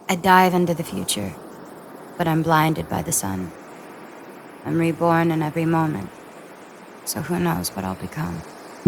I dive into the future, but I'm blinded by the sun. I'm reborn in every moment, so who knows what I'll become.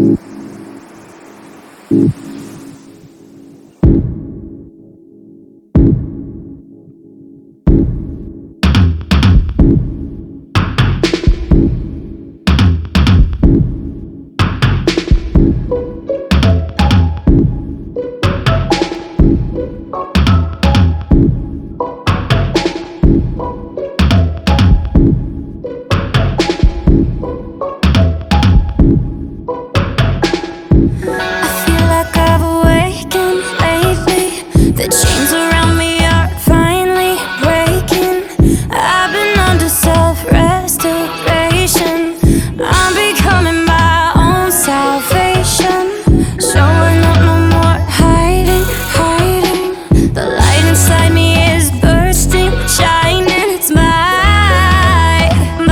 The chains around me are finally breaking. I've been under self-restoration. I'm becoming my own salvation. Showing up, no more hiding, hiding. The light inside me is bursting, shining. It's my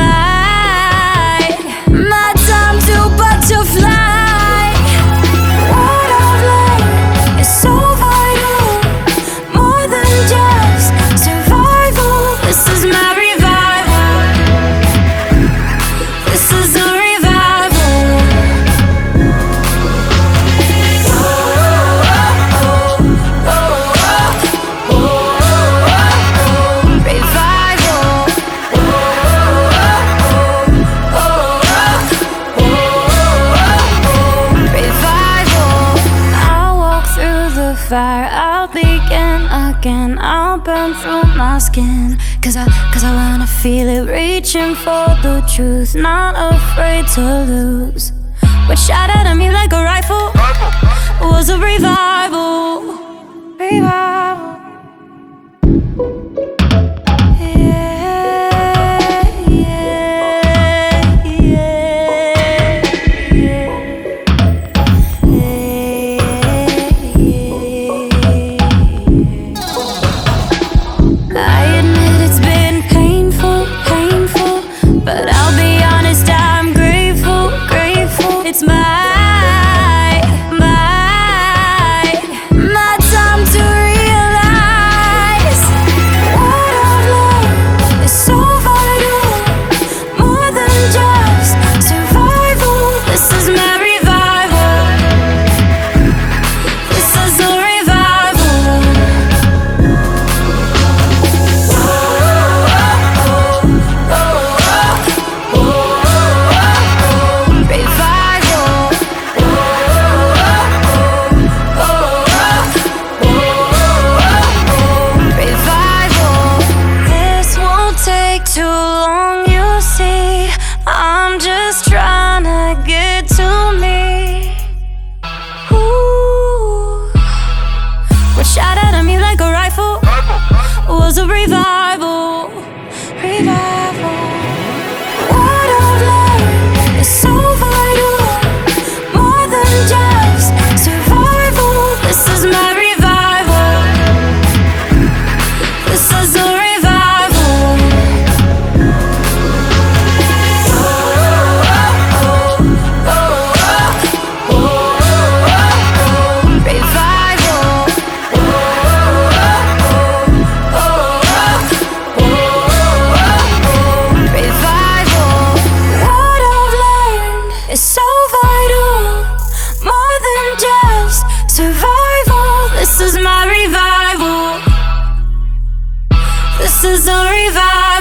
time to butterfly. What I've learned is so vital. Fire, I'll begin again. I'll burn through my skin. Cause I wanna feel it, reaching for the truth, not afraid to lose. What shot at me like a rifle was a revival. Revival. It's my time to realize what I've learned is so vital, more than just survival. This is my revival. This is a revival. Too long, you see. I'm just trying to get to me. Ooh. What shot at me like a rifle was a revival. Revival. What I've learned is so vital, more than just survival. This is my revival. This is a it's so vital, more than just survival. This is my revival. This is a revival.